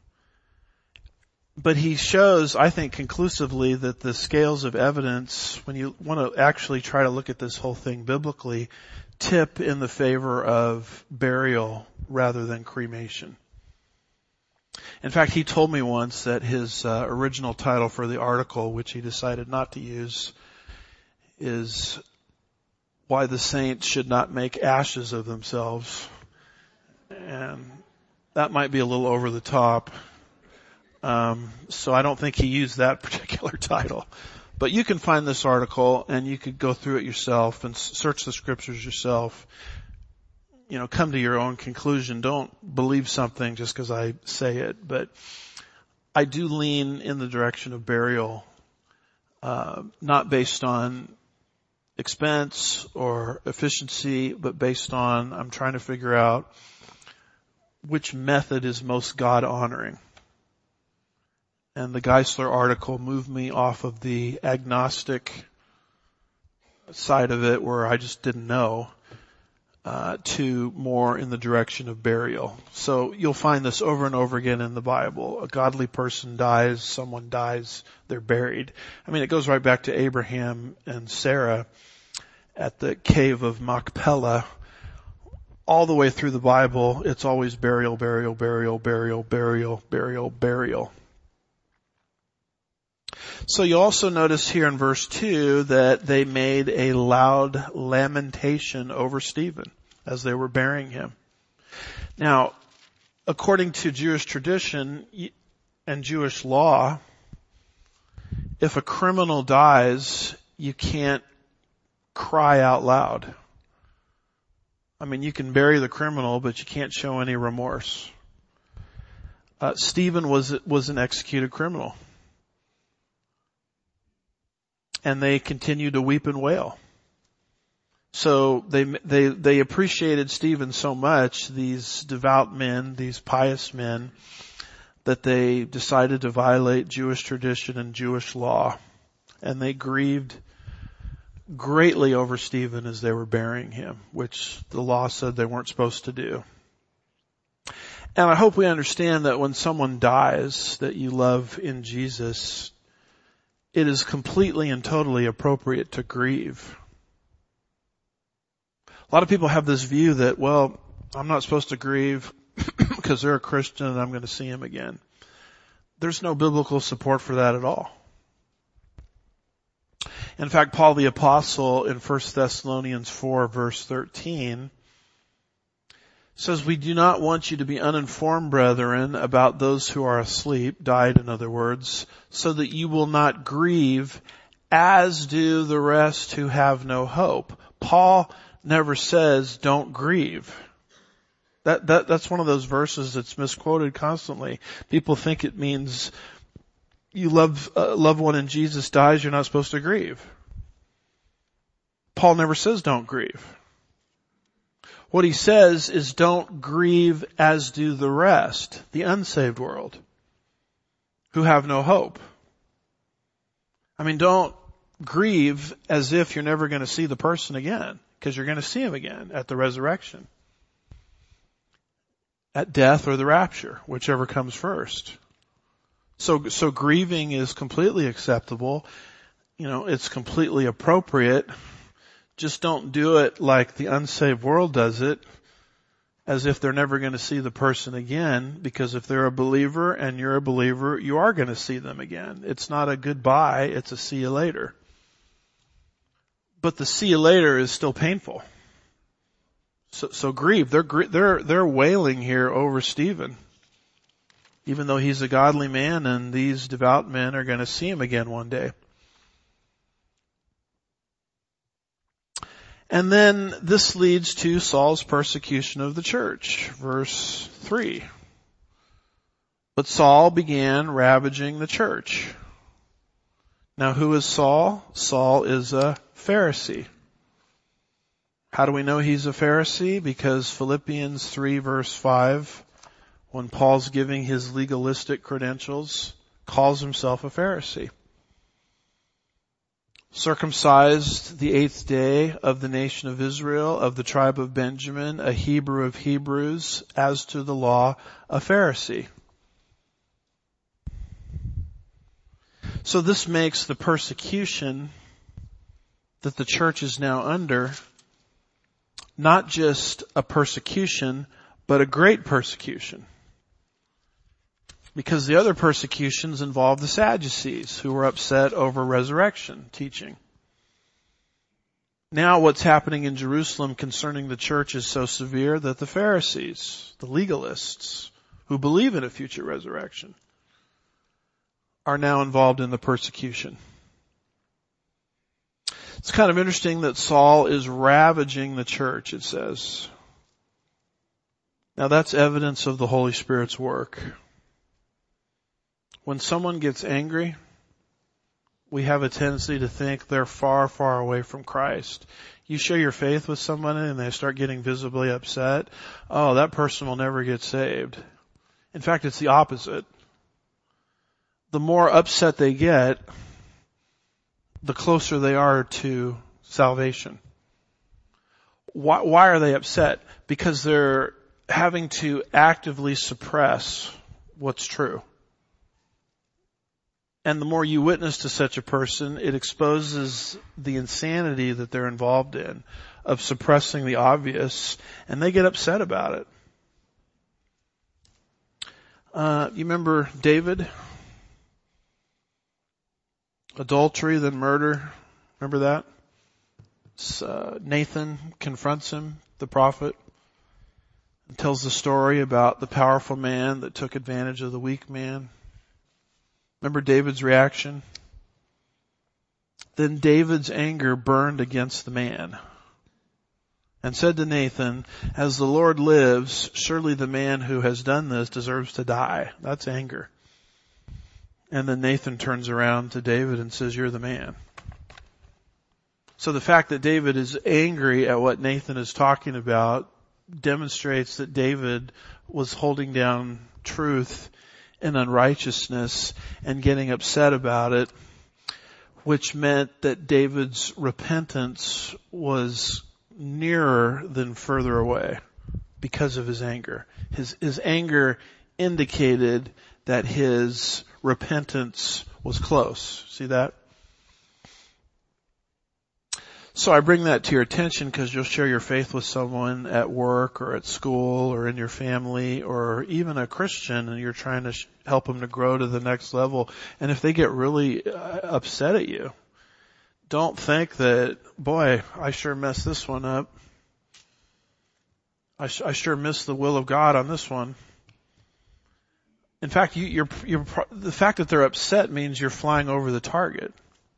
But he shows, I think, conclusively that the scales of evidence, when you want to actually try to look at this whole thing biblically, tip in the favor of burial rather than cremation. In fact, he told me once that his uh, original title for the article, which he decided not to use, is Why the Saints Should Not Make Ashes of Themselves. And that might be a little over the top. Um, so I don't think he used that particular title. But you can find this article and you could go through it yourself and search the scriptures yourself. You know, come to your own conclusion. Don't believe something just because I say it. But I do lean in the direction of burial, uh, not based on expense or efficiency, but based on I'm trying to figure out which method is most God-honoring. And the Geisler article moved me off of the agnostic side of it where I just didn't know uh, to more in the direction of burial. So you'll find this over and over again in the Bible. A godly person dies, someone dies, they're buried. I mean, it goes right back to Abraham and Sarah at the cave of Machpelah. All the way through the Bible, it's always burial, burial, burial, burial, burial, burial, burial. So you also notice here in verse two that they made a loud lamentation over Stephen as they were burying him. Now, according to Jewish tradition and Jewish law, if a criminal dies, you can't cry out loud. I mean, you can bury the criminal, but you can't show any remorse. Uh, Stephen was, was an executed criminal. And they continued to weep and wail. So they, they, they appreciated Stephen so much, these devout men, these pious men, that they decided to violate Jewish tradition and Jewish law. And they grieved greatly over Stephen as they were burying him, which the law said they weren't supposed to do. And I hope we understand that when someone dies that you love in Jesus, it is completely and totally appropriate to grieve. A lot of people have this view that, well, I'm not supposed to grieve because they're a Christian and I'm going to see him again. There's no biblical support for that at all. In fact, Paul the Apostle in First Thessalonians four verse thirteen says, we do not want you to be uninformed, brethren, about those who are asleep, died in other words, so that you will not grieve as do the rest who have no hope. Paul never says don't grieve. That, that, that's one of those verses that's misquoted constantly. People think it means you love a loved one and Jesus dies, you're not supposed to grieve. Paul never says don't grieve. What he says is don't grieve as do the rest, the unsaved world, who have no hope. I mean, don't grieve as if you're never going to see the person again, because you're going to see him again at the resurrection, at death or the rapture, whichever comes first. So, so grieving is completely acceptable. You know, it's completely appropriate. Just don't do it like the unsaved world does it, as if they're never going to see the person again, because if they're a believer and you're a believer, you are going to see them again. It's not a goodbye, it's a see you later. But the see you later is still painful. So, so grieve. They're, they're, they're wailing here over Stephen, even though he's a godly man and these devout men are going to see him again one day. And then this leads to Saul's persecution of the church. Verse three. But Saul began ravaging the church. Now who is Saul? Saul is a Pharisee. How do we know he's a Pharisee? Because Philippians three verse five, when Paul's giving his legalistic credentials, calls himself a Pharisee. Circumcised the eighth day of the nation of Israel, of the tribe of Benjamin, a Hebrew of Hebrews, as to the law, a Pharisee. So this makes the persecution that the church is now under not just a persecution, but a great persecution. Because the other persecutions involve the Sadducees, who were upset over resurrection teaching. Now what's happening in Jerusalem concerning the church is so severe that the Pharisees, the legalists, who believe in a future resurrection, are now involved in the persecution. It's kind of interesting that Saul is ravaging the church, it says. Now that's evidence of the Holy Spirit's work. When someone gets angry, we have a tendency to think they're far, far away from Christ. You share your faith with somebody and they start getting visibly upset. Oh, that person will never get saved. In fact, it's the opposite. The more upset they get, the closer they are to salvation. Why, why are they upset? Because they're having to actively suppress what's true. And the more you witness to such a person, it exposes the insanity that they're involved in of suppressing the obvious, and they get upset about it. Uh, you remember David? Adultery, then murder. Remember that? Uh, Nathan confronts him, the prophet, and tells the story about the powerful man that took advantage of the weak man. Remember David's reaction? Then David's anger burned against the man and said to Nathan, as the Lord lives, surely the man who has done this deserves to die. That's anger. And then Nathan turns around to David and says, you're the man. So the fact that David is angry at what Nathan is talking about demonstrates that David was holding down truth in unrighteousness and getting upset about it, which meant that David's repentance was nearer than further away because of his anger. His, his anger indicated that his repentance was close. See that? So I bring that to your attention because you'll share your faith with someone at work or at school or in your family or even a Christian, and you're trying to sh- help them to grow to the next level. And if they get really uh, upset at you, don't think that, boy, I sure messed this one up. I, sh- I sure missed the will of God on this one. In fact, you, you're, you're, the fact that they're upset means you're flying over the target.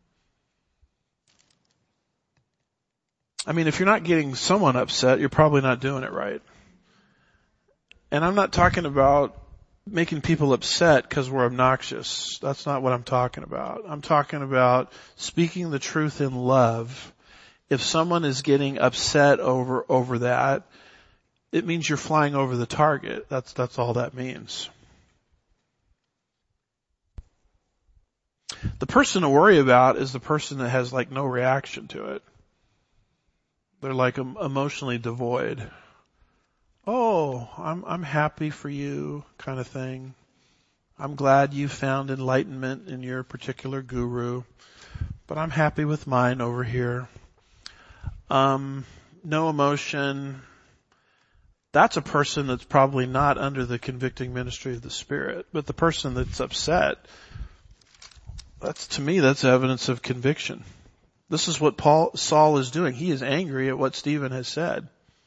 I mean, if you're not getting someone upset, you're probably not doing it right. And I'm not talking about making people upset because we're obnoxious. That's not what I'm talking about. I'm talking about speaking the truth in love. If someone is getting upset over, over that, it means you're flying over the target. That's, that's all that means. The person to worry about is the person that has like no reaction to it. They're like emotionally devoid. Oh, I'm, I'm happy for you kind of thing. I'm glad you found enlightenment in your particular guru, but I'm happy with mine over here. Um, no emotion. That's a person that's probably not under the convicting ministry of the Spirit, but the person that's upset, that's, to me, that's evidence of conviction. This is what Paul, Saul is doing. He is angry at what Stephen has said.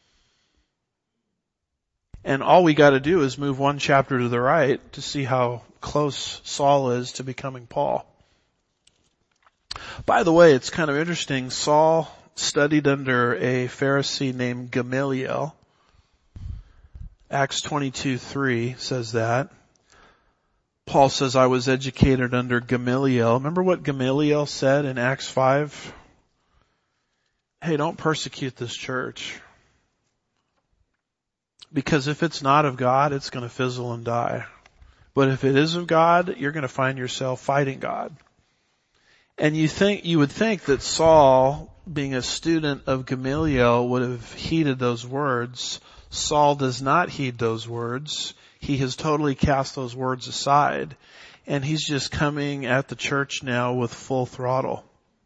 And all we got to do is move one chapter to the right to see how close Saul is to becoming Paul. By the way, it's kind of interesting. Saul studied under a Pharisee named Gamaliel. Acts twenty-two three says that. Paul says, I was educated under Gamaliel. Remember what Gamaliel said in Acts five? Hey, don't persecute this church. Because if it's not of God, it's going to fizzle and die. But if it is of God, you're going to find yourself fighting God. And you think, you would think that Saul, being a student of Gamaliel, would have heeded those words. Saul does not heed those words. He has totally cast those words aside, and he's just coming at the church now with full throttle.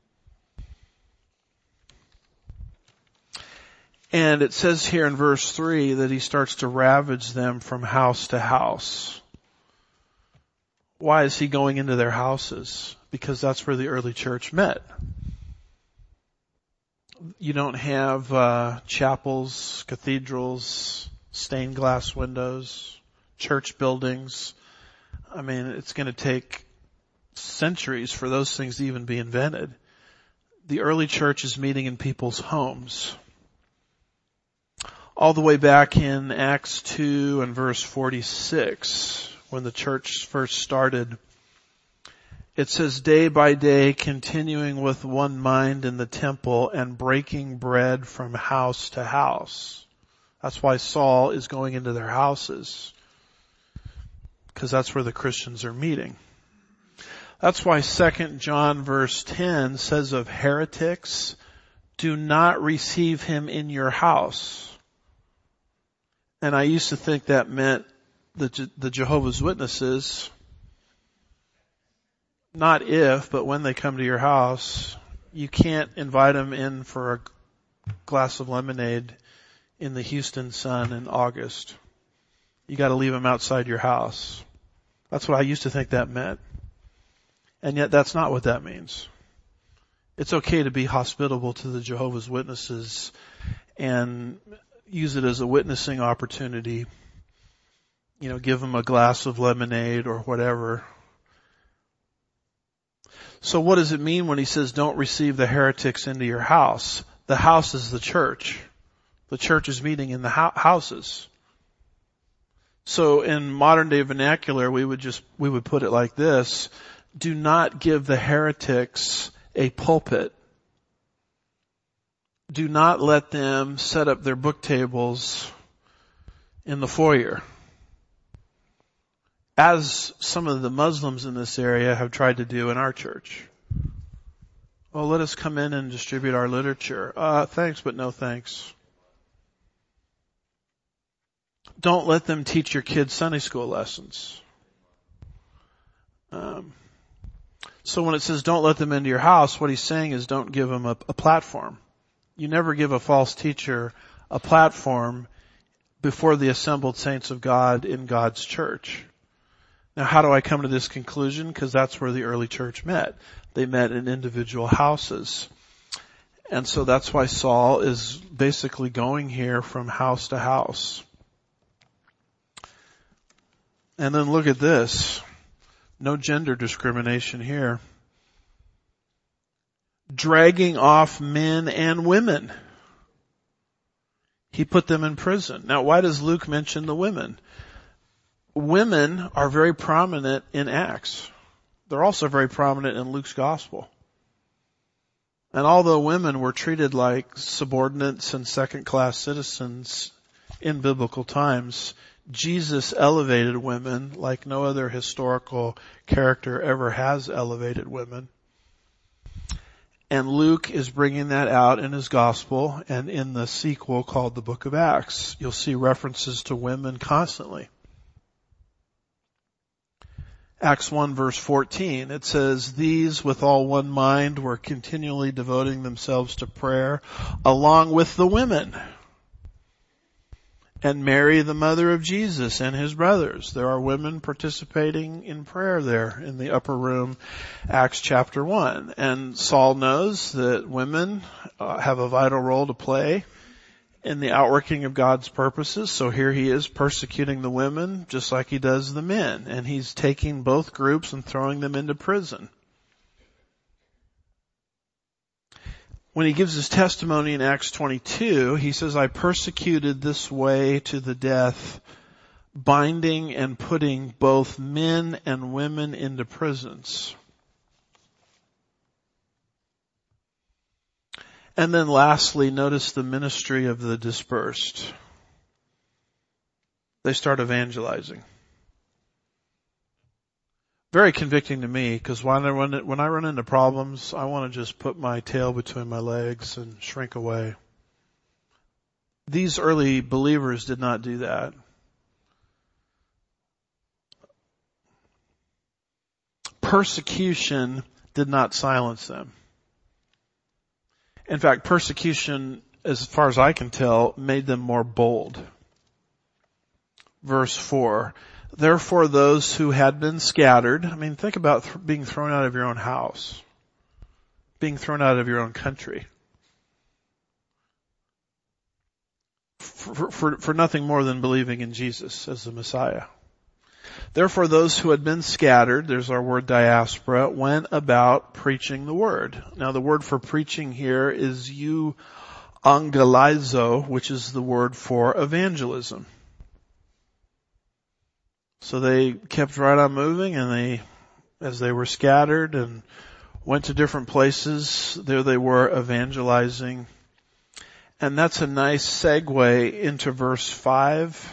And it says here in verse three that he starts to ravage them from house to house. Why is he going into their houses? Because that's where the early church met. You don't have uh chapels, cathedrals, stained glass windows, church buildings. I mean, it's going to take centuries for those things to even be invented. The early church is meeting in people's homes. All the way back in Acts two and verse forty-six, when the church first started, it says, day by day continuing with one mind in the temple and breaking bread from house to house. That's why Saul is going into their houses, because that's where the Christians are meeting. That's why Second John verse ten says of heretics, do not receive him in your house. And I used to think that meant the, the Jehovah's Witnesses, not if, but when they come to your house, you can't invite them in for a glass of lemonade in the Houston sun in August. You got to leave them outside your house. That's what I used to think that meant. And yet that's not what that means. It's okay to be hospitable to the Jehovah's Witnesses and use it as a witnessing opportunity. You know, give them a glass of lemonade or whatever. So what does it mean when he says don't receive the heretics into your house? The house is the church. The church is meeting in the ho- houses. So in modern day vernacular, we would just, we would put it like this: do not give the heretics a pulpit. Do not let them set up their book tables in the foyer, as some of the Muslims in this area have tried to do in our church. Oh, let us come in and distribute our literature. Uh, thanks, but no thanks. Don't let them teach your kids Sunday school lessons. Um, so when it says don't let them into your house, what he's saying is don't give them a, a platform. You never give a false teacher a platform before the assembled saints of God in God's church. Now, how do I come to this conclusion? Because that's where the early church met. They met in individual houses. And so that's why Saul is basically going here from house to house. And then look at this. No gender discrimination here. Dragging off men and women. He put them in prison. Now, why does Luke mention the women? Women are very prominent in Acts. They're also very prominent in Luke's gospel. And although women were treated like subordinates and second-class citizens in biblical times, Jesus elevated women like no other historical character ever has elevated women. And Luke is bringing that out in his gospel, and in the sequel called the Book of Acts, you'll see references to women constantly. Acts one verse fourteen, it says, these with all one mind were continually devoting themselves to prayer along with the women. And Mary, the mother of Jesus, and his brothers. There are women participating in prayer there in the upper room, Acts chapter one. And Saul knows that women uh, have a vital role to play in the outworking of God's purposes. So here he is persecuting the women just like he does the men. And he's taking both groups and throwing them into prison. When he gives his testimony in Acts twenty-two, he says, I persecuted this way to the death, binding and putting both men and women into prisons. And then lastly, notice the ministry of the dispersed. They start evangelizing. Very convicting to me, because when I run when I run into problems, I want to just put my tail between my legs and shrink away. These early believers did not do that. Persecution did not silence them. In fact, persecution, as far as I can tell, made them more bold. Verse four. Therefore those who had been scattered, I mean, think about th- being thrown out of your own house, being thrown out of your own country, for, for, for nothing more than believing in Jesus as the Messiah. Therefore those who had been scattered, there's our word diaspora, went about preaching the word. Now the word for preaching here is euangelizo, which is the word for evangelism. So they kept right on moving, and they, as they were scattered and went to different places, there they were evangelizing. And that's a nice segue into verse five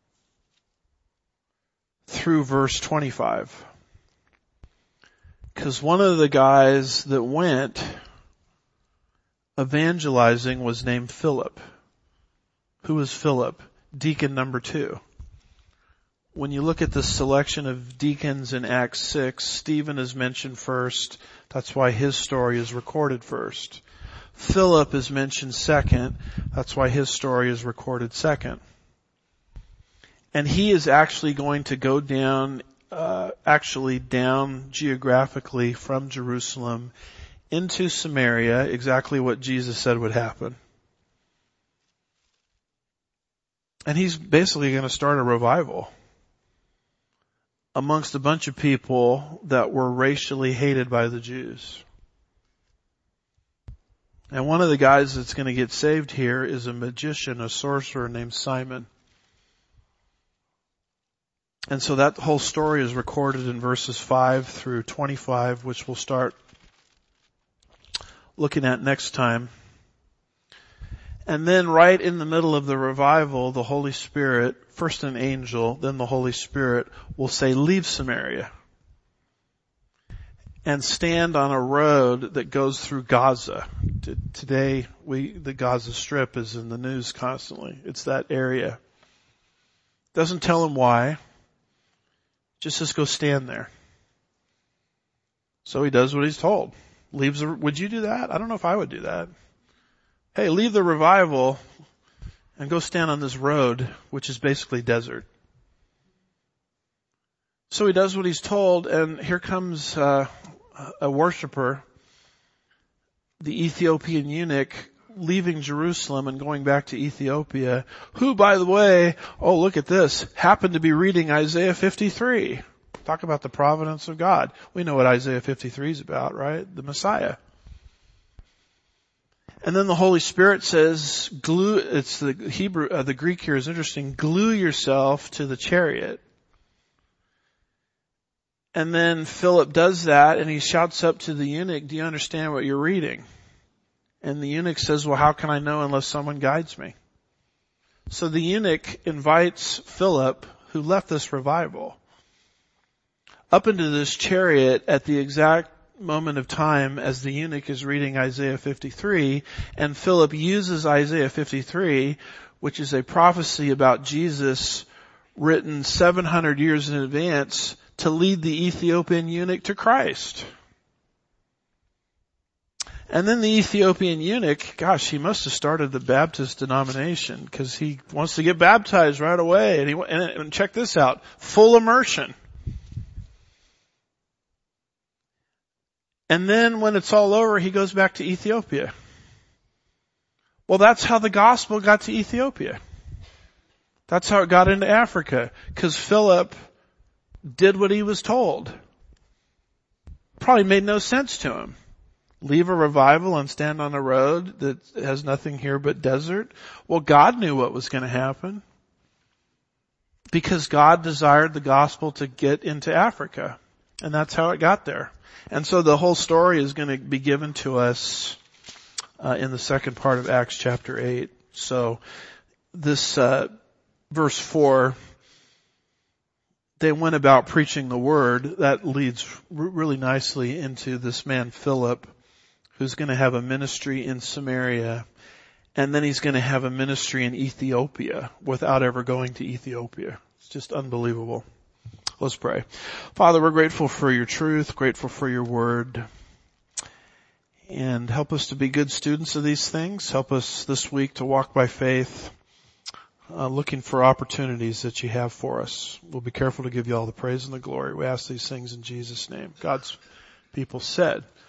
through verse twenty-five. Because one of the guys that went evangelizing was named Philip. Who was Philip? Deacon number two. When you look at the selection of deacons in Acts six, Stephen is mentioned first. That's why his story is recorded first. Philip is mentioned second. That's why his story is recorded second. And he is actually going to go down, uh, actually down geographically from Jerusalem into Samaria, exactly what Jesus said would happen. And he's basically going to start a revival amongst a bunch of people that were racially hated by the Jews. And one of the guys that's going to get saved here is a magician, a sorcerer named Simon. And so that whole story is recorded in verses five through twenty-five, which we'll start looking at next time. And then right in the middle of the revival, the Holy Spirit, first an angel, then the Holy Spirit will say, leave Samaria and stand on a road that goes through Gaza. Today, we, the Gaza Strip is in the news constantly. It's that area. Doesn't tell him why. Just says go stand there. So he does what he's told. Leaves. The, would you do that? I don't know if I would do that. Hey, leave the revival and go stand on this road, which is basically desert. So he does what he's told, and here comes uh, a worshiper, the Ethiopian eunuch, leaving Jerusalem and going back to Ethiopia, who, by the way, oh, look at this, happened to be reading Isaiah fifty-three. Talk about the providence of God. We know what Isaiah fifty-three is about, right? The Messiah. And then the Holy Spirit says, glue, it's the Hebrew, uh, the Greek here is interesting, glue yourself to the chariot. And then Philip does that and he shouts up to the eunuch, do you understand what you're reading? And the eunuch says, well, how can I know unless someone guides me? So the eunuch invites Philip, who left this revival, up into this chariot at the exact moment of time as the eunuch is reading Isaiah fifty-three, and Philip uses Isaiah fifty-three, which is a prophecy about Jesus written seven hundred years in advance, to lead the Ethiopian eunuch to Christ. And then the Ethiopian eunuch, gosh, he must have started the Baptist denomination because he wants to get baptized right away. And, he, and, and check this out, full immersion. And then when it's all over, he goes back to Ethiopia. Well, that's how the gospel got to Ethiopia. That's how it got into Africa, because Philip did what he was told. Probably made no sense to him. Leave a revival and stand on a road that has nothing here but desert. Well, God knew what was going to happen, because God desired the gospel to get into Africa. And that's how it got there. And so the whole story is going to be given to us uh, in the second part of Acts chapter eight. So this uh, verse four, they went about preaching the word. That leads r- really nicely into this man Philip, who's going to have a ministry in Samaria, and then he's going to have a ministry in Ethiopia without ever going to Ethiopia. It's just unbelievable. Let's pray. Father, we're grateful for your truth, grateful for your word, and help us to be good students of these things. Help us this week to walk by faith, uh, looking for opportunities that you have for us. We'll be careful to give you all the praise and the glory. We ask these things in Jesus' name. God's people said.